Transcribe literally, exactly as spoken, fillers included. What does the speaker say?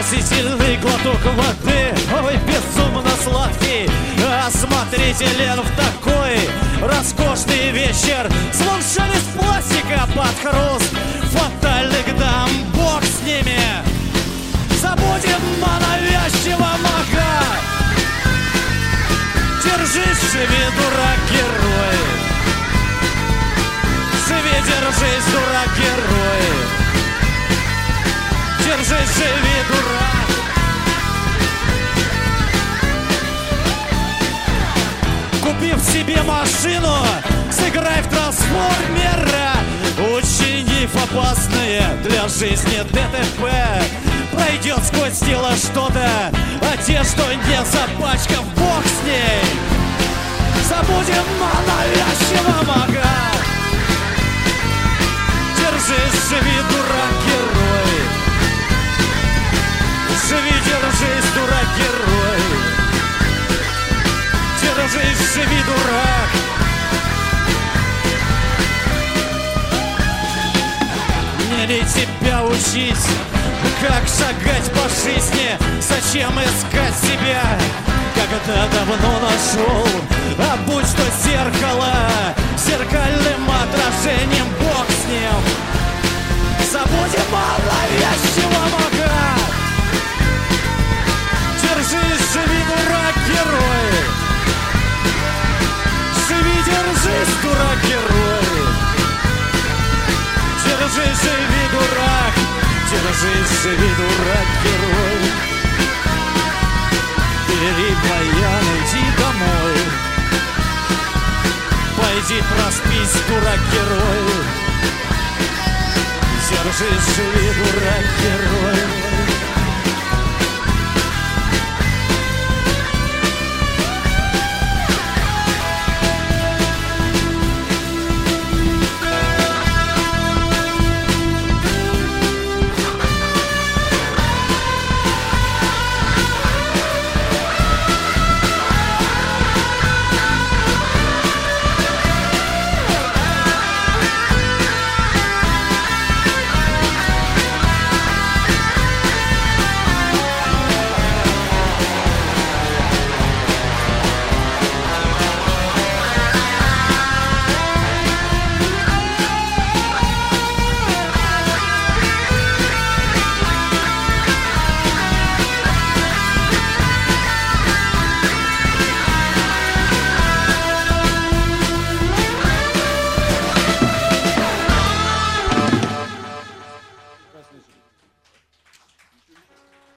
спасительный глоток воды, ой, безумно сладкий, осмотрителен в такой роскошный вечер. Звон шелест пластика под хруст фатальных дам, бог с ними. Забудем о навязчивом, ага. Держись, живи, дурак, герой. Живи, держись, дурак, герой. Держись, живи, дурак. Купив себе машину, сыграй в трансформера. Учинив опасные для жизни ДТП. Пройдет сквозь тело что-то, одежду не запачкав, бог с ней. Забудем о навязчивом, ага. Держись, живи, дурак, герой. Живи, держись, дурак, герой. Держись, живи, дурак. Мне ли тебя учить, как шагать по жизни? Зачем искать себя, когда давно нашел? А будь то зеркало, зеркальным отражением, бог с ним. Забудем о навязчивом, ага. Держись, живи, дурак, герой. Живи, держись, дурак, герой. Держись, живи, дурак. Держись, живи, дурак, герой. Бери баян, иди домой. Пойди проспись, дурак, герой. Держись, живи, дурак, герой.